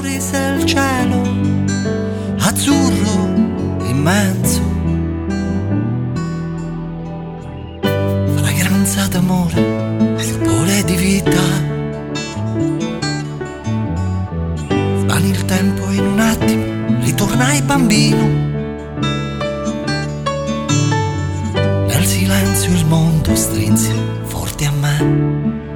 sorrise il cielo azzurro immenso, fragranza d'amore e sapore di vita. Svani il tempo in un attimo, ritornai bambino. Nel silenzio il mondo strinse forte a me.